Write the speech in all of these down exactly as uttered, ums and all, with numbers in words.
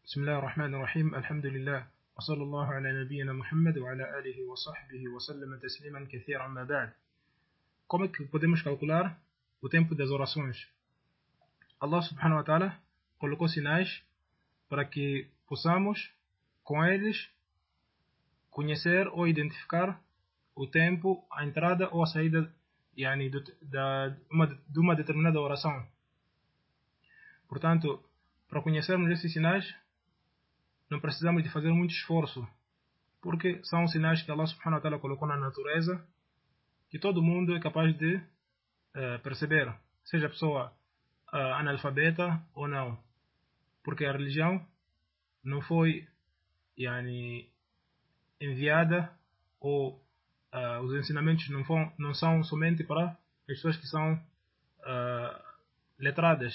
بسم الله الرحمن الرحيم الحمد لله وصلى الله على نبينا محمد وعلى آله وصحبه وسلم تسليما كثيرا أما بعد. Como é que podemos calcular o tempo das orações? Allah subhanahu wa ta'ala colocou sinais para que possamos, com eles, conhecer ou identificar o tempo, a entrada ou a saída yani, de, de, uma, de uma determinada oração. Portanto, para conhecermos esses sinais, não precisamos de fazer muito esforço, porque são sinais que Allah subhanahu wa ta'ala colocou na natureza, que todo mundo é capaz de uh, perceber, seja a pessoa uh, analfabeta ou não, porque a religião não foi yani, enviada ou uh, os ensinamentos não, foram, não são somente para as pessoas que são uh, letradas.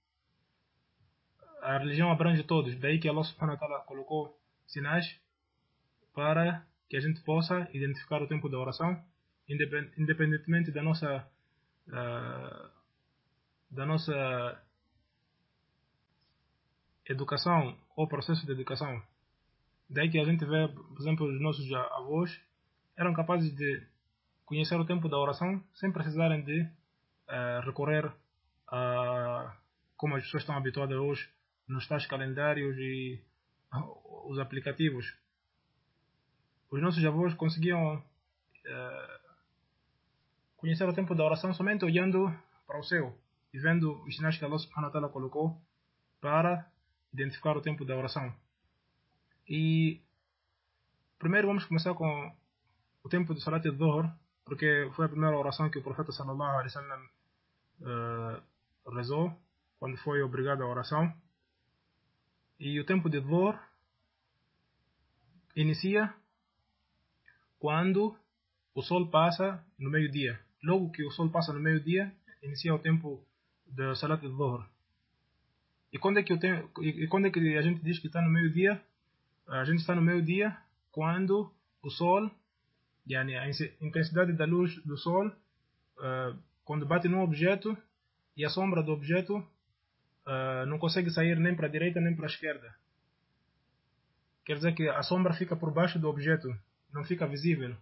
A religião abrange todos, daí que Allah subhanahu wa ta'ala colocou sinais para que a gente possa identificar o tempo da oração, independentemente da nossa uh, da nossa educação ou processo de educação. Daí que a gente vê, por exemplo, os nossos avós eram capazes de conhecer o tempo da oração sem precisarem de uh, recorrer a, como as pessoas estão habituadas hoje, nos tais calendários e os aplicativos. Os nossos avós conseguiam uh, conhecer o tempo da oração somente olhando para o céu e vendo os sinais que Allah subhanahu wa ta'ala colocou para identificar o tempo da oração. E primeiro vamos começar com o tempo do Salat al-Dhuhr, porque foi a primeira oração que o profeta sallallahu alaihi wasallam uh, rezou quando foi obrigado à oração. E o tempo de Dhuhr inicia quando o sol passa no meio-dia. Logo que o sol passa no meio-dia, inicia o tempo de Salat al-Dhuhr. E quando é que, tenho, e quando é que a gente diz que está no meio-dia? A gente está no meio-dia quando o sol, yani a intensidade da luz do sol, uh, quando bate num objeto e a sombra do objeto uh, não consegue sair nem para a direita nem para a esquerda. Quer dizer que a sombra fica por baixo do objeto, não fica visível.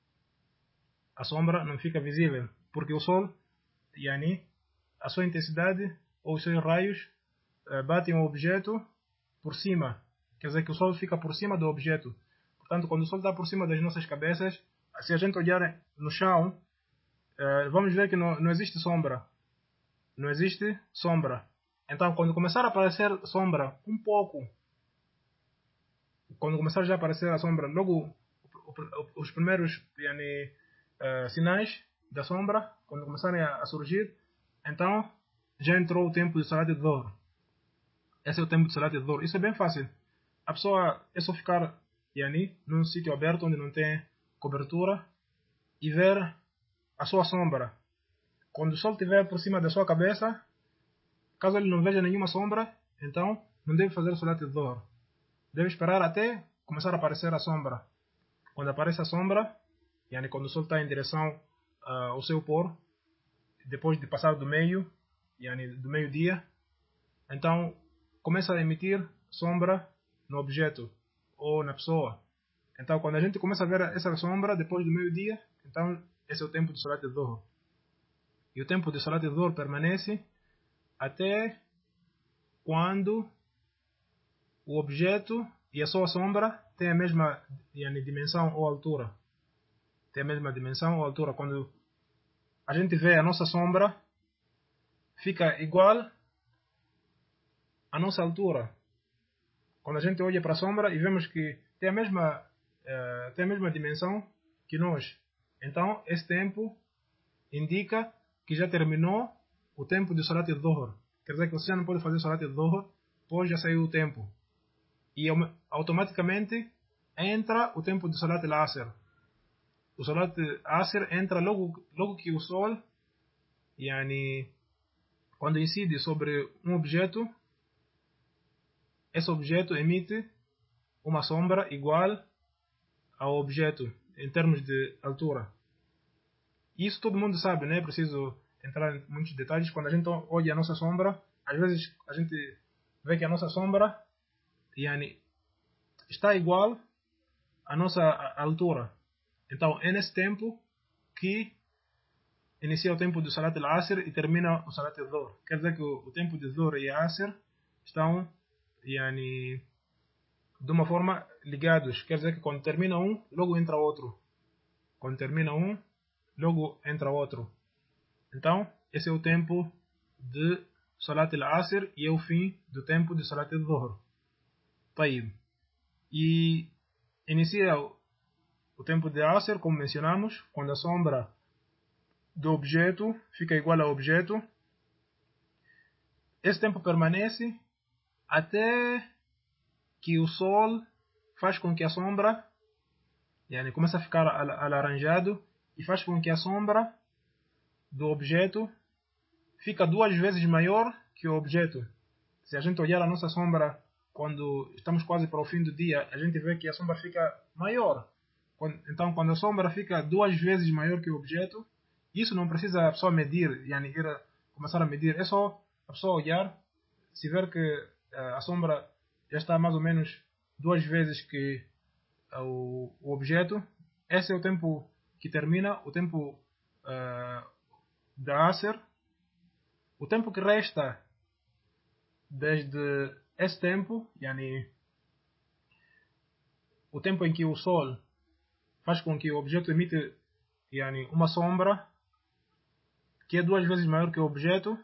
A sombra não fica visível, porque o sol, yani, a sua intensidade ou os seus raios uh, batem o objeto por cima. Quer dizer que o sol fica por cima do objeto. Portanto, quando o sol está por cima das nossas cabeças, se a gente olhar no chão, uh, vamos ver que não, não existe sombra. Não existe sombra. Então, quando começar a aparecer sombra um pouco, quando começar já a aparecer a sombra, logo os primeiros yani, uh, sinais da sombra, quando começarem a, a surgir, então já entrou o tempo de Salat al-Dhuhr. Esse é o tempo de Salat al-Dhuhr. Isso é bem fácil. A pessoa é só ficar yani, num sítio aberto onde não tem cobertura e ver a sua sombra. Quando o sol estiver por cima da sua cabeça, caso ele não veja nenhuma sombra, então não deve fazer Salat al-Dhuhr. Deve esperar até começar a aparecer a sombra. Quando aparece a sombra, yani, quando o sol está em direção uh, ao seu pôr, depois de passar do meio, yani, do meio-dia, então começa a emitir sombra no objeto ou na pessoa. Então, quando a gente começa a ver essa sombra depois do meio-dia, então esse é o tempo do Salat al-Dhuhr. E o tempo do Salat al-Dhuhr permanece até quando o objeto e a sua sombra têm a mesma yani, dimensão ou altura. Tem a mesma dimensão ou altura. Quando a gente vê a nossa sombra, fica igual à nossa altura. Quando a gente olha para a sombra e vemos que tem a mesma, uh, tem a mesma dimensão que nós. Então, esse tempo indica que já terminou o tempo de Salat al-Dhuhr. Quer dizer que você já não pode fazer Salat al-Dhuhr, pois já saiu o tempo. E automaticamente entra o tempo de Salat al-Asr. O Salat al-Asr entra logo, logo que o sol, yani, quando incide sobre um objeto, esse objeto emite uma sombra igual ao objeto em termos de altura. Isso todo mundo sabe, não é preciso entrar em muitos detalhes. Quando a gente olha a nossa sombra, às vezes a gente vê que a nossa sombra yani, está igual à nossa altura. Então, é nesse tempo que inicia o tempo do Salat al-Asr e termina o Salat al-Dhuhr. Quer dizer que o, o tempo de Dhuhr e Asr estão yani, de uma forma ligados. Quer dizer que quando termina um, logo entra outro. Quando termina um, logo entra outro. Então, esse é o tempo de Salat al-Asr e é o fim do tempo de Salat al-Dhuhr. طيب. E inicia o, o tempo de Asr, como mencionamos, quando a sombra do objeto fica igual ao objeto. Esse tempo permanece até que o sol faz com que a sombra yani, comece a ficar alaranjado e faz com que a sombra do objeto fica duas vezes maior que o objeto. Se a gente olhar a nossa sombra quando estamos quase para o fim do dia, a gente vê que a sombra fica maior. Então, quando a sombra fica duas vezes maior que o objeto, isso não precisa a pessoa medir, yani, ir a começar a medir. É só a pessoa olhar, se ver que uh, a sombra já está mais ou menos duas vezes que uh, o, o objeto. Esse é o tempo que termina, o tempo uh, da Asr. O tempo que resta desde esse tempo, yani, o tempo em que o sol faz com que o objeto emite yani, uma sombra que é duas vezes maior que o objeto,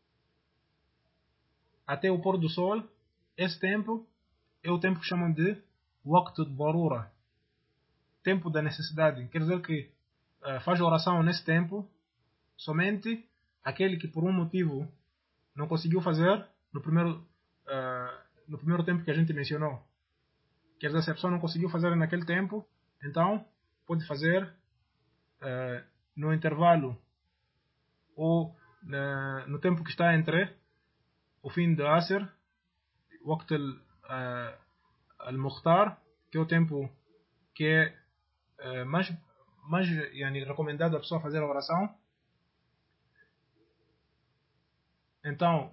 até o pôr do sol, esse tempo é o tempo que chamam de Waqt al-Darura, tempo da necessidade. Quer dizer que uh, faz oração nesse tempo somente aquele que por um motivo não conseguiu fazer no primeiro, uh, no primeiro tempo que a gente mencionou. Quer dizer, se a pessoa não conseguiu fazer naquele tempo, então pode fazer uh, no intervalo ou uh, no tempo que está entre o fim do Asr, Waqt al-Mukhtar, que é o tempo que é uh, mais, mais yani, recomendado a pessoa fazer a oração. Então,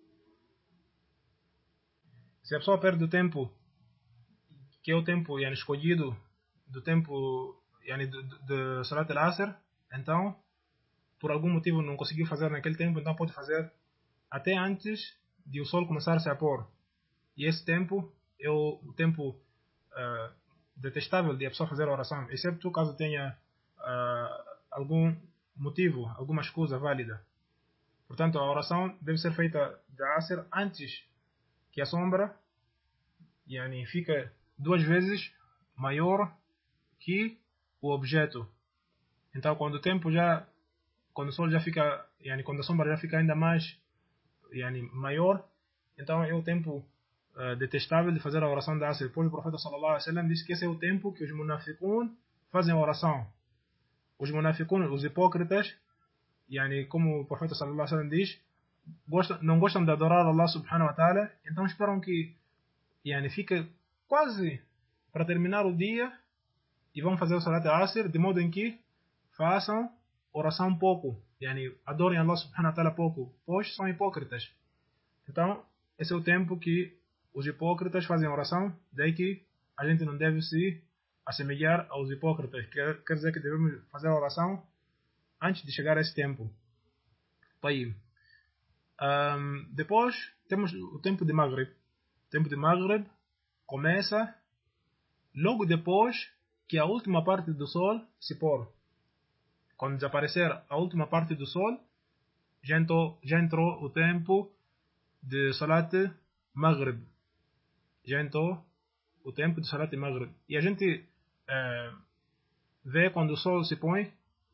se a pessoa perde o tempo, que é o tempo yani, escolhido do tempo yani, de, de Salat al-Asr, então, por algum motivo não conseguiu fazer naquele tempo, então pode fazer até antes de o sol começar a se pôr. E esse tempo é o, o tempo uh, detestável de a pessoa fazer a oração, exceto caso tenha uh, algum motivo, alguma escusa válida. Portanto, a oração deve ser feita da Asr antes que a sombra yani, fica duas vezes maior que o objeto. Então, quando o tempo já, quando o sol já fica, yani, quando a sombra já fica ainda mais yani, maior, então é o tempo uh, detestável de fazer a oração da Asr. Depois o profeta sallallahu alaihi wasallam disse que esse é o tempo que os munafiqun fazem a oração. Os munafiqun, os hipócritas, yani, como o profeta sallallahu alaihi wasallam diz, gostam, não gostam de adorar Allah subhanahu wa ta'ala, então esperam que yani, fica quase para terminar o dia e vão fazer o Salat al-Asr de modo em que façam oração pouco, yani, adorem Allah subhanahu wa ta'ala pouco, pois são hipócritas. Então, esse é o tempo que os hipócritas fazem a oração, daí que a gente não deve se assemelhar aos hipócritas, quer, quer dizer que devemos fazer a oração antes de chegar a esse tempo. Aí, um, depois temos o tempo de Maghrib. O tempo de Maghrib começa logo depois que a última parte do sol se pôr. Quando desaparecer a última parte do sol, já entrou, já entrou o tempo de Salat Maghrib. Já entrou o tempo de Salat Maghrib. E a gente é, vê quando o sol se põe,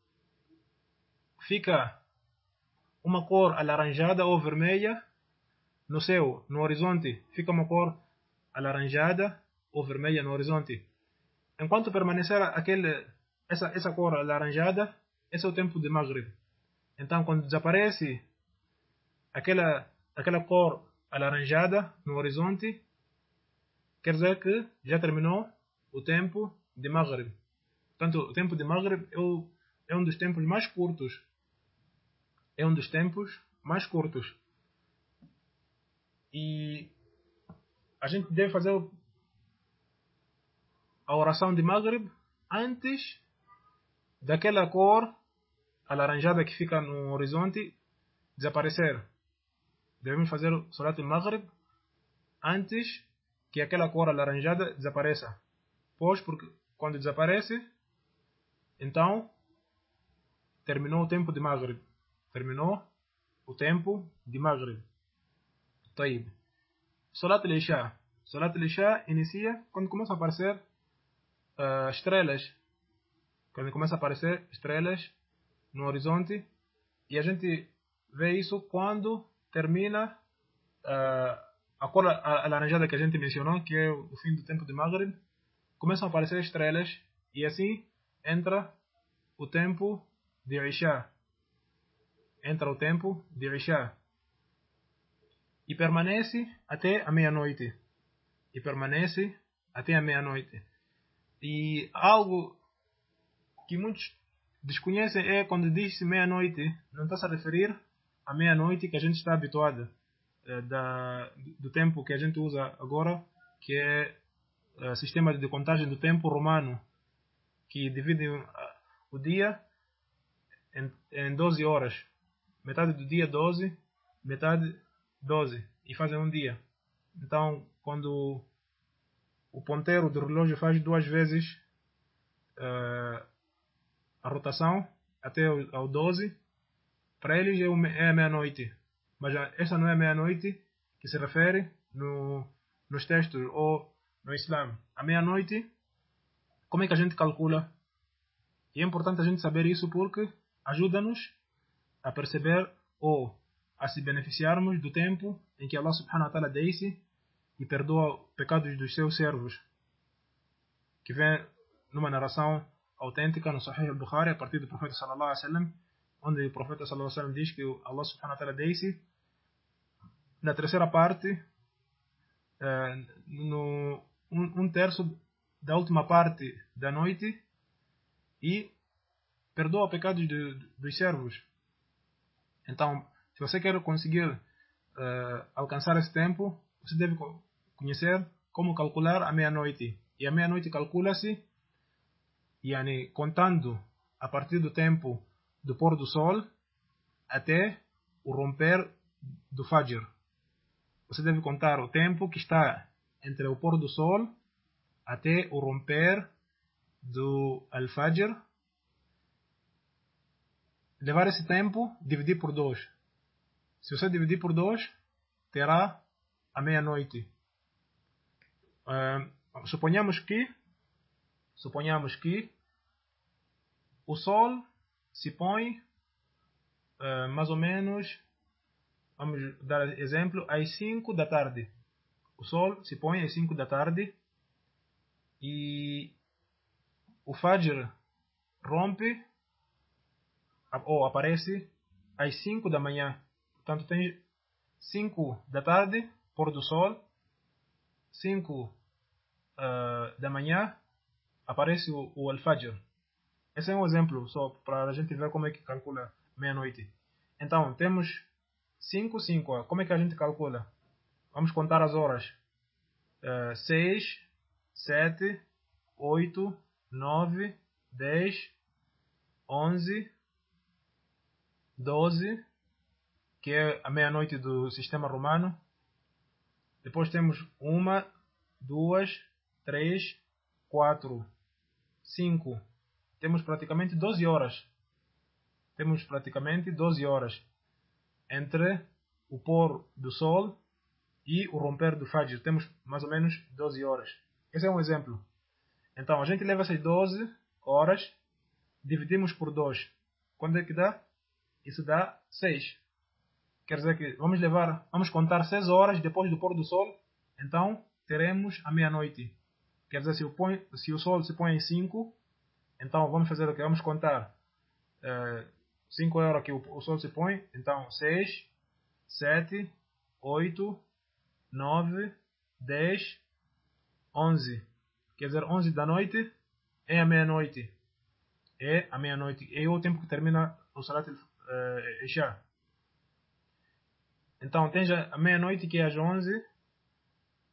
fica uma cor alaranjada ou vermelha no céu, no horizonte. Fica uma cor alaranjada ou vermelha no horizonte. Enquanto permanecer aquele, essa, essa cor alaranjada, esse é o tempo de Maghrib. Então, quando desaparece aquela, aquela cor alaranjada no horizonte, quer dizer que já terminou o tempo de Maghrib. Portanto, o tempo de Maghrib é, o, é um dos tempos mais curtos. É um dos tempos mais curtos. E a gente deve fazer a oração de Maghrib antes daquela cor alaranjada que fica no horizonte desaparecer. Devemos fazer o Salat al-Maghrib antes que aquela cor alaranjada desapareça. Pois, porque quando desaparece, então terminou o tempo de Maghrib. Terminou o tempo de Maghrib. طيب. Salat al-Isha. Salat al-Isha inicia quando começam a aparecer uh, estrelas. Quando começa a aparecer estrelas no horizonte. E a gente vê isso quando termina uh, a cor alaranjada que a gente mencionou, que é o fim do tempo de Maghrib. Começam a aparecer estrelas e assim entra o tempo de Isha. Entra o tempo de Isha. E permanece até a meia-noite. E permanece até a meia-noite. E algo que muitos desconhecem é quando diz meia-noite, não está -se a referir à meia-noite que a gente está habituado, da, do tempo que a gente usa agora, que é o sistema de contagem do tempo romano, que divide o dia em, em doze horas. Metade do dia doze, metade doze, e fazem um dia. Então, quando o ponteiro do relógio faz duas vezes uh, a rotação até ao doze, para eles é a meia-noite. Mas essa não é a meia-noite que se refere no, nos textos ou no Islã. A meia-noite, como é que a gente calcula? E é importante a gente saber isso porque ajuda-nos a perceber ou a se beneficiarmos do tempo em que Allah subhanahu wa ta'ala desce e perdoa pecados dos seus servos, que vem numa narração autêntica no Sahih al-Bukhari a partir do profeta sallallahu alaihi wasallam, onde o profeta sallallahu alaihi wasallam diz que Allah subhanahu wa ta'ala desce na terceira parte, uh, no um, um terço da última parte da noite, e perdoa pecados de, de, dos servos. Então, se você quer conseguir uh, alcançar esse tempo, você deve conhecer como calcular a meia-noite. E a meia-noite calcula-se yani, contando a partir do tempo do pôr do sol até o romper do Fajr. Você deve contar o tempo que está entre o pôr do sol até o romper do Al-Fajr. Levar esse tempo, dividir por dois. Se você dividir por dois, terá a meia-noite. Uh, suponhamos que suponhamos que o sol se põe uh, mais ou menos, vamos dar exemplo, às cinco da tarde. O sol se põe às cinco da tarde e o Fajr rompe ou aparece às cinco da manhã. Portanto, tem cinco da tarde, pôr do sol, cinco uh, da manhã, aparece o, o Al-Fajr. Esse é um exemplo, só para a gente ver como é que calcula meia-noite. Então, temos cinco, cinco. Como é que a gente calcula? Vamos contar as horas. Uh, seis, sete, oito, nove, dez, onze, doze, que é a meia-noite do sistema romano. Depois temos uma, duas, três, quatro, cinco. Temos praticamente doze horas. Temos praticamente doze horas entre o pôr do sol e o romper do Fajr. Temos mais ou menos doze horas. Esse é um exemplo. Então, a gente leva essas doze horas, dividimos por dois. Quando é que dá? Isso dá seis. Quer dizer que vamos levar, vamos contar seis horas depois do pôr do sol. Então, teremos a meia-noite. Quer dizer, se o, põe, se o sol se põe em cinco, então vamos fazer o que? Vamos contar uh, cinco horas que o, o sol se põe. Então, seis, sete, oito, nove, dez, onze. Quer dizer, onze da noite é a meia-noite. É a meia-noite. É o tempo que termina o Salat uh, Isha. Então, tem já a meia-noite que é às onze.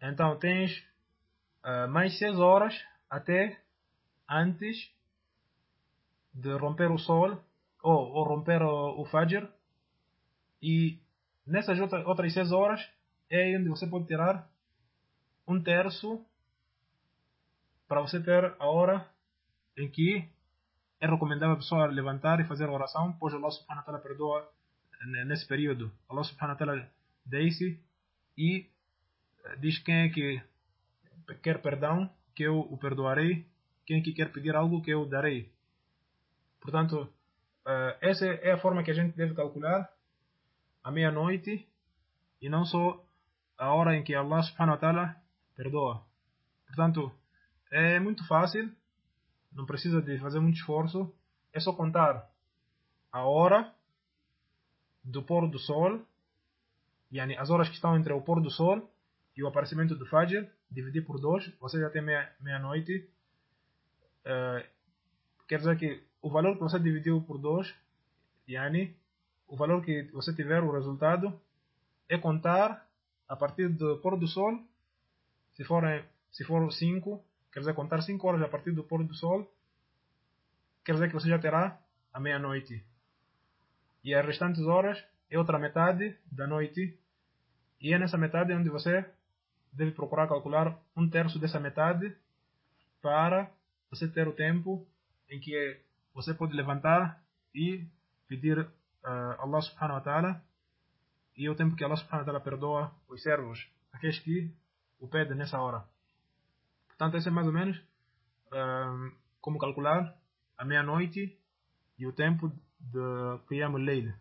Então tens uh, mais seis horas até antes de romper o sol, ou, ou romper o, o Fajr. E nessas outra, outras seis horas é aí onde você pode tirar um terço para você ter a hora em que é recomendável a pessoa levantar e fazer a oração, pois Allah subhanahu wa ta'ala perdoa nesse período. Allah subhanahu wa ta'ala diz e diz quem é que quer perdão, que eu o perdoarei, quem é que quer pedir algo, que eu darei. Portanto, essa é a forma que a gente deve calcular a meia-noite e não só a hora em que Allah subhanahu wa ta'ala perdoa. Portanto, é muito fácil, não precisa de fazer muito esforço, é só contar a hora do pôr do sol, yani as horas que estão entre o pôr do sol e o aparecimento do Fajr, dividir por dois, você já tem meia-noite. Uh, quer dizer que o valor que você dividiu por dois, yani, o valor que você tiver, o resultado, é contar a partir do pôr do sol, se for se for cinco, quer dizer contar cinco horas a partir do pôr do sol, quer dizer que você já terá a meia-noite. E as restantes horas é outra metade da noite, e é nessa metade onde você deve procurar calcular um terço dessa metade para você ter o tempo em que você pode levantar e pedir uh, Allah subhanahu wa ta'ala, e o tempo que Allah subhanahu wa ta'ala perdoa os servos, aqueles que o pedem nessa hora. Portanto, esse é mais ou menos uh, como calcular a meia-noite e o tempo de Qiyam al-Layl.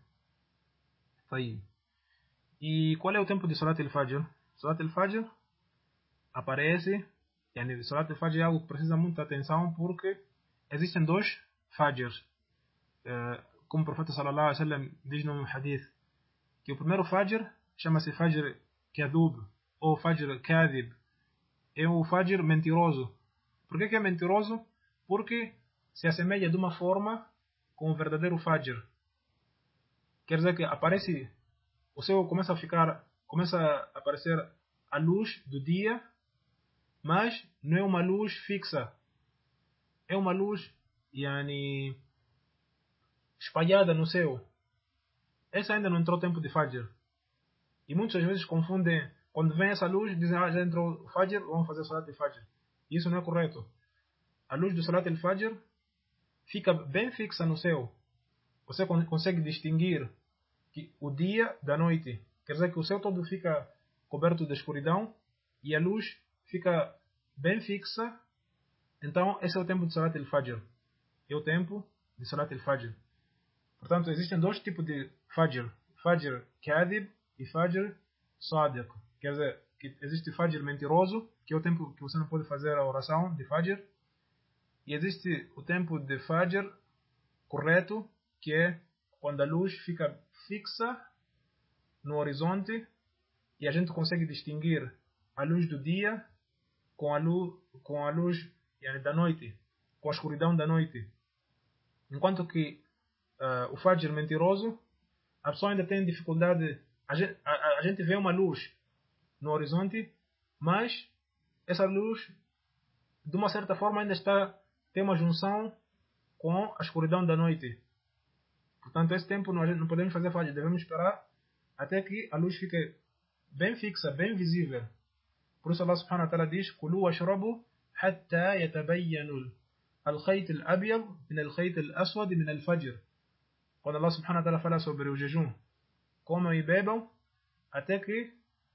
E qual é o tempo de Salat al-Fajr? Salat al-Fajr aparece, yani Salat al-Fajr é algo que precisa muita atenção, porque existem dois Fajrs. Uh, como o profeta sallallahu alaihi wasallam diz no hadith, que o primeiro Fajr chama-se Fajr Kadhub ou Fajr Kadhib. É o Fajr mentiroso. Por que, que é mentiroso? Porque se assemelha de uma forma com o verdadeiro Fajr. Quer dizer que aparece, o céu começa a ficar, começa a aparecer a luz do dia, mas não é uma luz fixa. É uma luz, yani, espalhada no céu. Essa ainda não entrou o tempo de Fajr. E muitas vezes confundem, quando vem essa luz, dizem, ah, já entrou o Fajr, vamos fazer Salat al-Fajr. Isso não é correto. A luz do Salat al-Fajr fica bem fixa no céu. Você consegue distinguir que o dia da noite. Quer dizer que o céu todo fica coberto de escuridão e a luz fica bem fixa. Então, esse é o tempo de Salat al-Fajr. É o tempo de Salat al-Fajr. Portanto, existem dois tipos de Fajr. Fajr Kadhib e Fajr Sadiq. Quer dizer, que existe Fajr mentiroso, que é o tempo que você não pode fazer a oração de Fajr. E existe o tempo de Fajr correto, que é quando a luz fica fixa no horizonte e a gente consegue distinguir a luz do dia com a luz, com a luz yani, da noite, com a escuridão da noite. Enquanto que uh, o Fajr mentiroso, a pessoa ainda tem dificuldade. A gente, a, a gente vê uma luz no horizonte, mas essa luz, de uma certa forma, ainda está tem uma junção com a escuridão da noite. Portanto, esse tempo nós não podemos fazer Fajr, devemos esperar até que a luz fique bem fixa, bem visível. Por isso Allah subhanahu wa ta'ala diz: "Kulu washrabu hatta yatabayyanu al-khayt al-abyad min al-khayt al-aswad min al-fajr." Quando Allah subhanahu wa ta'ala fala sobre o jejum, comam e bebam até que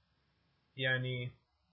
yani,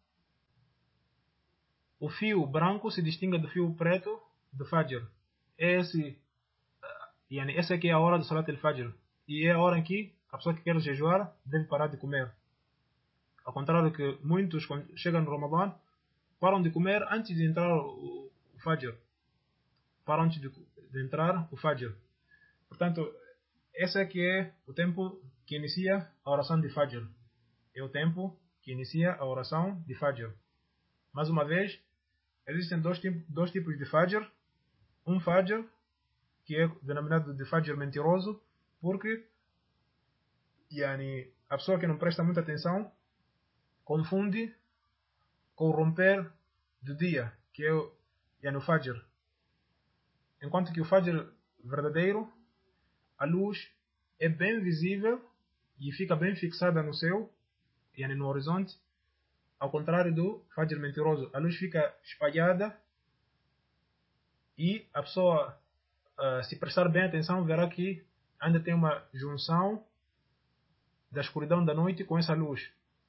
o fio branco se distinga do fio preto do Fajr. Esse, yani, essa aqui é a hora do Salat al-Fajr. E é a hora em que a pessoa que quer jejuar deve parar de comer. Ao contrário que muitos, quando chegam no Ramadã, param de comer antes de entrar o, o Fajr. Param antes de, de entrar o Fajr. Portanto, esse aqui é o tempo que inicia a oração de Fajr. É o tempo que inicia a oração de Fajr. Mais uma vez, existem dois, dois tipos de Fajr. Um Fajr, que é denominado de Fajr mentiroso, porque yani, a pessoa que não presta muita atenção confunde com o romper do dia, que é o, yani, o Fajr. Enquanto que o Fajr verdadeiro, a luz é bem visível e fica bem fixada no céu, yani, no horizonte, ao contrário do Fajr mentiroso. A luz fica espalhada e a pessoa, uh, se prestar bem atenção, verá que ainda tem uma junção da escuridão da noite com essa luz.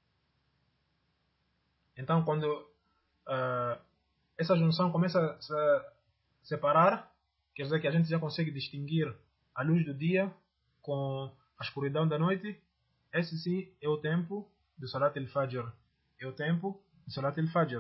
Então, quando uh, essa junção começa a se separar, quer dizer que a gente já consegue distinguir a luz do dia com a escuridão da noite. Esse sim é o tempo de Salat al-Fajr. É o tempo de Salat al-Fajr.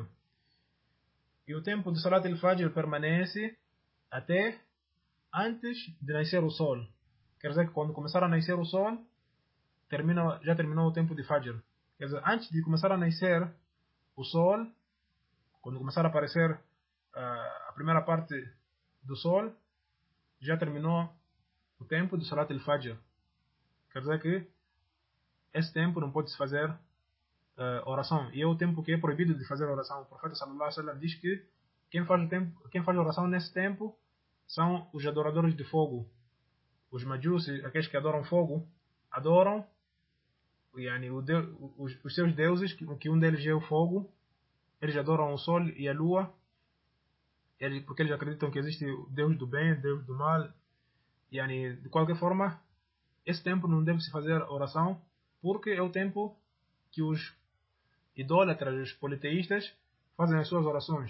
E o tempo de Salat al-Fajr permanece até antes de nascer o sol. Quer dizer que quando começar a nascer o sol, termina, já terminou o tempo de Fajr. Quer dizer, antes de começar a nascer o sol, quando começar a aparecer uh, a primeira parte do sol, já terminou o tempo de Salat al-Fajr. Quer dizer que esse tempo não pode se fazer uh, oração. E é o tempo que é proibido de fazer oração. O profeta sallallahu alaihi wasallam diz que quem faz, o tempo, quem faz oração nesse tempo são os adoradores de fogo. Os majus, aqueles que adoram fogo, adoram yani, o Deus, os, os seus deuses, que, que um deles é o fogo. Eles adoram o sol e a lua, eles, porque eles acreditam que existe o Deus do bem, o Deus do mal. Yani, de qualquer forma, esse tempo não deve se fazer oração, porque é o tempo que os idólatras, os politeístas, fazem as suas orações.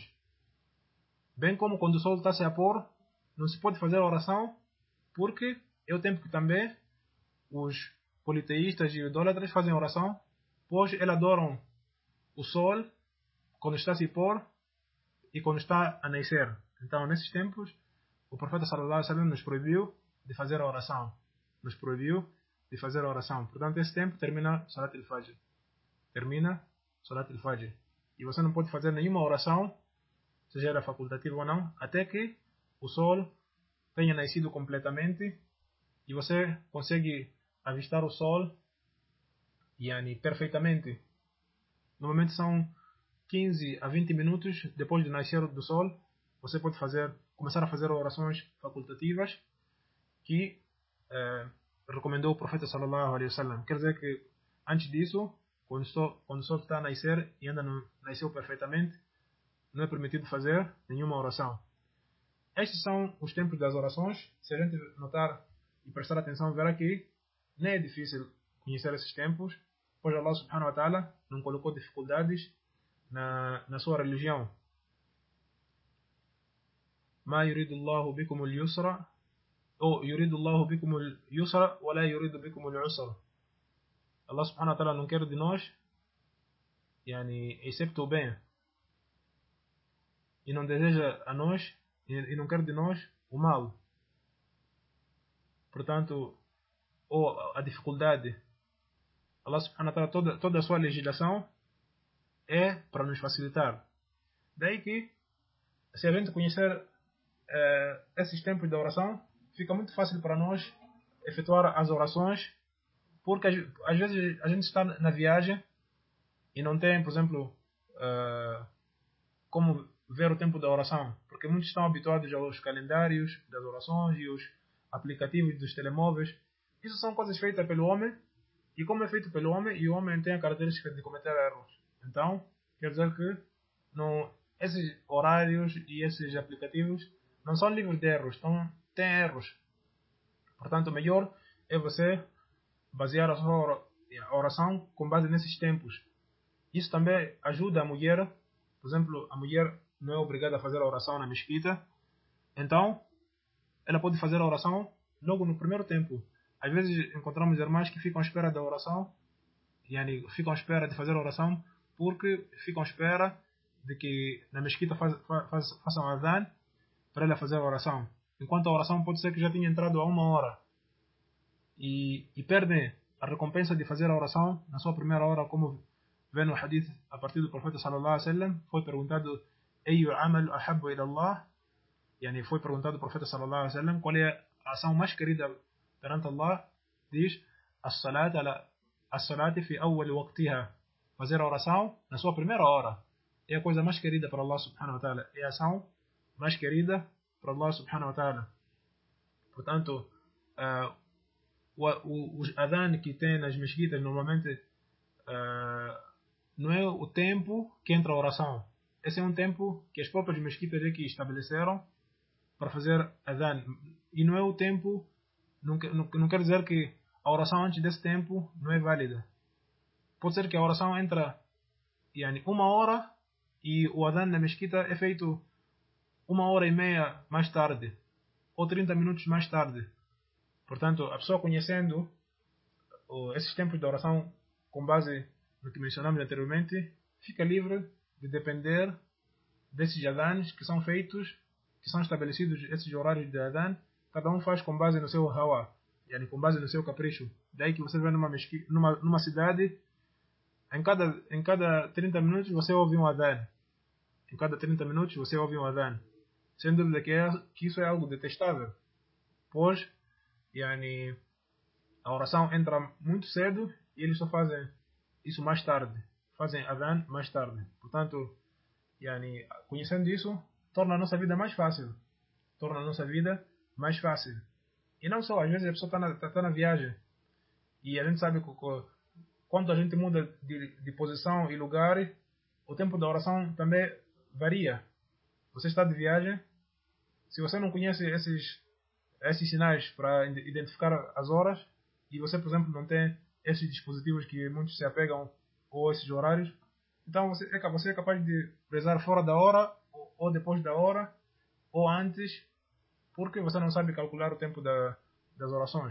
Bem como quando o sol está a se a pôr, não se pode fazer oração, porque é o tempo que também os politeístas e idólatras fazem oração, pois eles adoram o sol quando está a se pôr e quando está a nascer. Então, nesses tempos, o profeta sallallahu alaihi wasallam nos proibiu de fazer a oração. Nos proibiu de fazer a oração. Portanto, esse tempo termina Salat al-Fajr. Termina Salat al-Fajr. E você não pode fazer nenhuma oração, seja ela facultativa ou não, até que o sol tenha nascido completamente e você consegue avistar o sol yani, perfeitamente. Normalmente são quinze a vinte minutos depois de nascer do sol, você pode fazer, começar a fazer orações facultativas que eh, recomendou o profeta sallallahu alaihi wasallam. Quer dizer que antes disso, quando o, sol, quando o sol está a nascer e ainda não nasceu perfeitamente, não é permitido fazer nenhuma oração. Estes são os tempos das orações. Se a gente notar e prestar atenção, verá que não é difícil conhecer esses tempos, pois Allah subhanahu wa ta'ala não colocou dificuldades na, na sua religião. Ma yuridu Allahu bikum al-yusra ou yuridu Allahu bikum al-yusra wa la yuridu bikum al-usra. Allah subhanahu wa ta'ala não quer de nós yani, excepto o bem, e não deseja a nós e não quer de nós o mal. Portanto, ou a dificuldade, Allah subhanahu wa ta'ala, toda, toda a sua legislação é para nos facilitar. Daí que, se a gente conhecer uh, esses tempos de oração, fica muito fácil para nós efetuar as orações, porque às vezes a gente está na viagem e não tem, por exemplo, uh, como ver o tempo da oração, porque muitos estão habituados aos calendários das orações e os aplicativos dos telemóveis. Isso são coisas feitas pelo homem, e como é feito pelo homem, e o homem tem a característica de cometer erros. Então, quer dizer que não, esses horários e esses aplicativos não são livres de erros, então têm erros. Portanto, o melhor é você basear a sua oração com base nesses tempos. Isso também ajuda a mulher. Por exemplo, a mulher não é obrigada a fazer a oração na mesquita, então ela pode fazer a oração logo no primeiro tempo. Às vezes encontramos irmãs que ficam à espera da oração, yani, ficam à espera de fazer a oração, porque ficam à espera de que na mesquita faz, faz, façam a adhan para ela fazer a oração. Enquanto a oração pode ser que já tenha entrado há uma hora. E, e perdem a recompensa de fazer a oração na sua primeira hora, como vê no hadith a partir do profeta sallallahu alaihi wasallam. Foi perguntado ayu amal ahabbu ila Allah, yani, foi perguntado ao profeta sallallahu alaihi wasallam qual é a ação mais querida perante Allah. Diz as-salat ala as-salat fi awwal waqtiha, fazer a oração na sua primeira hora. é a coisa mais querida para Allah subhanahu wa ta'ala, é a ação mais querida para Allah subhanahu wa ta'ala. Portanto, uh, o, o, os adhan que tem nas mesquitas normalmente uh, não é o tempo que entra a oração. Esse é um tempo que as próprias mesquitas aqui estabeleceram para fazer adhan. E não é o tempo, não, não, não quer dizer que a oração antes desse tempo não é válida. Pode ser que a oração entra yani, uma hora e o adhan na mesquita é feito uma hora e meia mais tarde ou trinta minutos mais tarde. Portanto, a pessoa conhecendo esses tempos de oração com base no que mencionamos anteriormente, fica livre de depender desses adhans que são feitos, que são estabelecidos, esses horários de adhan, cada um faz com base no seu hawa, yani com base no seu capricho. Daí que você vê numa, mesqui, numa, numa cidade, em cada, em cada trinta minutos você ouve um adhan. Em cada trinta minutos você ouve um adhan. Sem dúvida que, é, que isso é algo detestável. Pois, yani, a oração entra muito cedo e eles só fazem isso mais tarde. Fazem adhan mais tarde. Portanto, yani, conhecendo isso, torna a nossa vida mais fácil. Torna a nossa vida mais fácil. E não só, às vezes a pessoa está na, tá, tá na viagem e a gente sabe que quando a gente muda de, de posição e lugar, o tempo da oração também varia. Você está de viagem, se você não conhece esses, esses sinais para identificar as horas, e você, por exemplo, não tem esses dispositivos que muitos se apegam, ou esses horários, então você é, você é capaz de rezar fora da hora, ou, ou depois da hora, ou antes, porque você não sabe calcular o tempo da, das orações.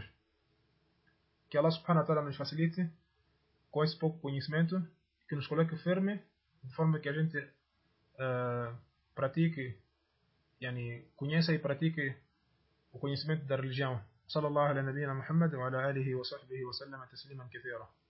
Que Allah subhanahu wa ta'ala nos facilite com esse pouco conhecimento, que nos coloque firme, de forma que a gente uh, pratique, yani, conheça e pratique o conhecimento da religião. Sallallahu ala nabiyina Muhammad wa ala alihi wa sahbihi wa sallama tasliman kathira.